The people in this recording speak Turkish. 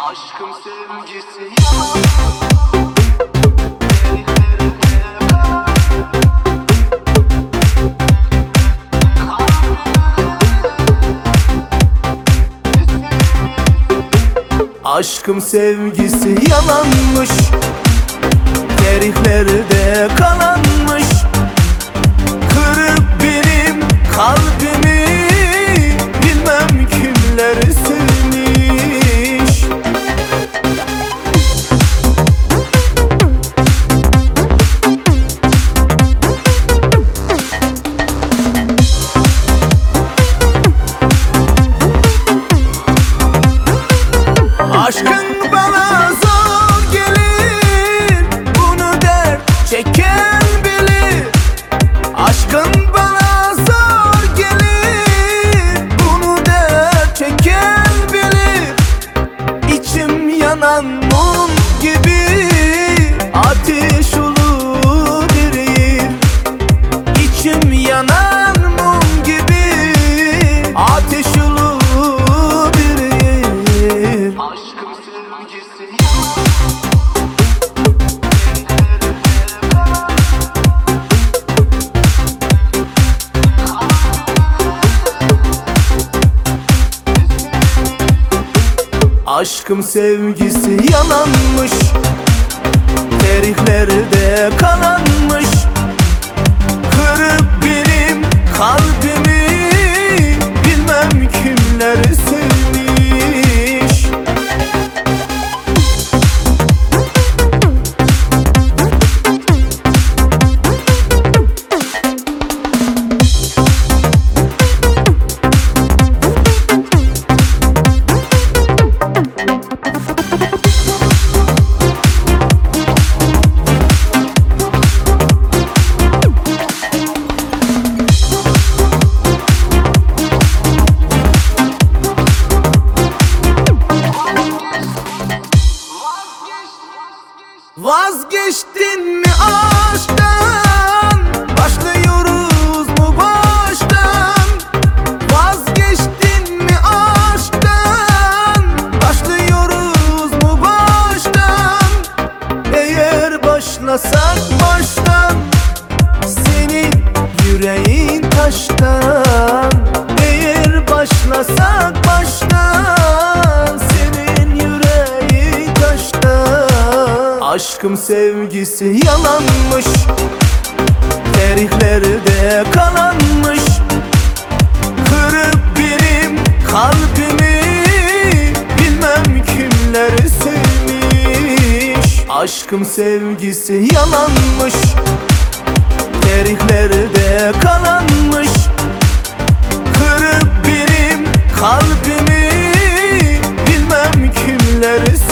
Aşkım sevgisi yalan. Aşkım sevgisi yalanmış, tarihlerde kalanmış. Kırıp benim kalbimi, bilmem kimler silmiş. Aşkın bana zor gelir, bunu dert çeken bilir. Aşkın bana zor gelir, bunu dert çeken bilir. İçim yanan mum gibi, ateş olur yer. İçim yanan mum gibi, ateş olur yer. Aşkım sevgisi yalan. Aşkım sevgisi yalanmış, tarihlerde kalanmış. Kırıp benim kalbimi, bilmem kimler sevmiş. Vazgeçtin mi aşktan? Başlıyoruz mu baştan? Vazgeçtin mi aşktan? Başlıyoruz mu baştan? Eğer başlasak baştan, senin yüreğin taştan. Eğer başlasak baştan, senin yüreğin taştan. Aşkım sevgisi yalanmış, tarihlerde kalanmış. Kırıp benim kalbimi, bilmem kimler sevmiş. Aşkım sevgisi yalanmış, tarihlerde kalanmış. Kırıp benim kalbimi, bilmem kimler sevmiş.